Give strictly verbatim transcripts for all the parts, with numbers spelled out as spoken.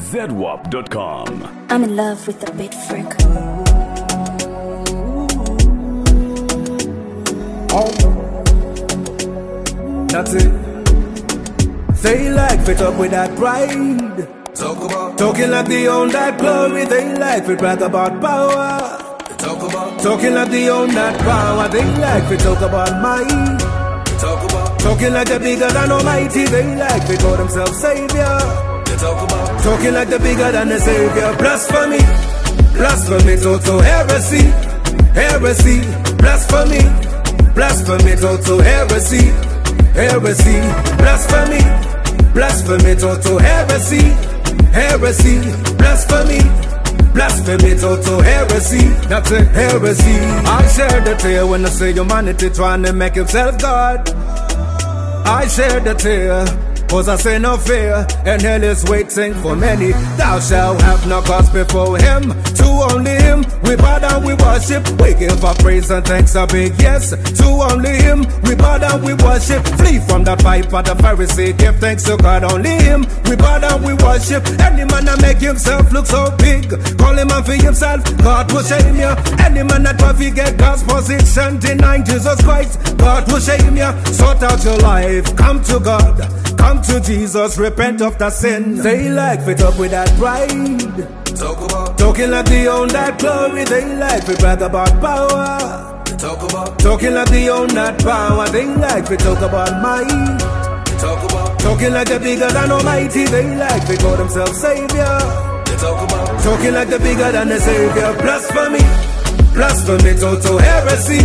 Z W A P dot com. I'm in love with the beat freak. Oh, that's it. They like fit up with that pride. Talk about talking like they own that glory. They like fit brag about power. Talk about talking like they own that power. They like fit talk about might. Talk about talking like they're bigger than Almighty. They like fit call themselves savior. They talk about talking like they're bigger than the savior. Blasphemy, blasphemy, total heresy, heresy, blasphemy, blasphemy, total heresy, heresy, blasphemy, blasphemy, total heresy, heresy, blasphemy, blasphemy, total heresy. That's a heresy. I share the tale when I say humanity trying to make himself God. I share the tale, cause I say no fear, and hell is waiting for many. Thou shalt have no cause before him. To only him we bow down, we worship. We give our praise and thanks a big yes. To only him we bow down, we worship. Flee from that pipe of the Pharisee. Give thanks to God, only him we bow down, we worship. Any man that make himself look so big, call him and for himself, God will shame you. Any man that will forget God's position, denying Jesus Christ, God will shame you. Sort out your life, come to God, come to Jesus, repent of the sin. They like fit up with that pride. Talk about talking like they own that glory. They like to brag about power. Talk about talking like they own that power. They like to talk about might. Talk about talking like they're bigger than Almighty. They like to call themselves savior. They talk about talking like they're bigger than the savior. Blasphemy, blasphemy, total heresy,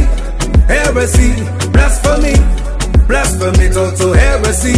heresy, blasphemy, blasphemy, total heresy,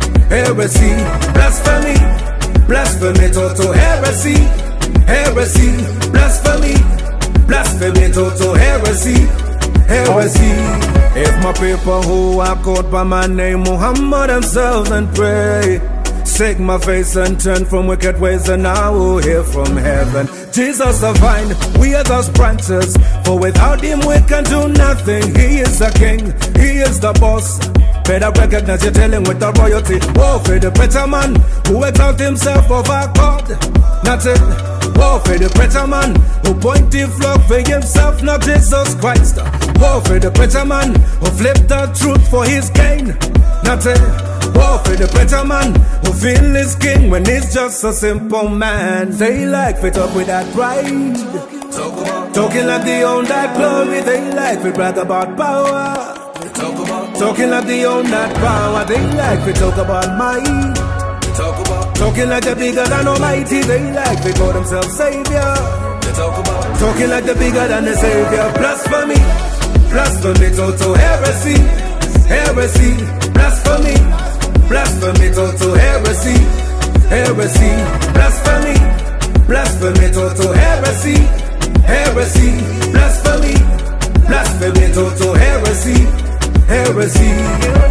heresy, blasphemy, blasphemy, total heresy, heresy, blasphemy, blasphemy, total heresy, heresy. If my people who are called by my name Muhammad themselves and pray, seek my face and turn from wicked ways, and I will hear from heaven. Jesus the vine, we are those branches, for without him we can do nothing. He is the king, he is the boss. Better recognize you're dealing with the royalty. Woe for the preacher man who exalt himself over God. Not it. Woe for the preacher man who point the flock for himself, not Jesus Christ. Woe for the preacher man who flipped the truth for his gain. Not it. Woe for the preacher man who feel his king when he's just a simple man. They like fit up with that pride. Talk about talking like they own that glory. They like to brag about power. Talk about talking like they own that power. They like to talk about might. Talk about talking like they're bigger than Almighty. They like to call themselves savior. They talk about talking like they're bigger than the savior. Blasphemy, blasphemy, total heresy, heresy, blasphemy, blasphemy, total heresy, heresy, blasphemy, blasphemy, total heresy, heresy, blasphemy, blasphemy, total heresy, heresy.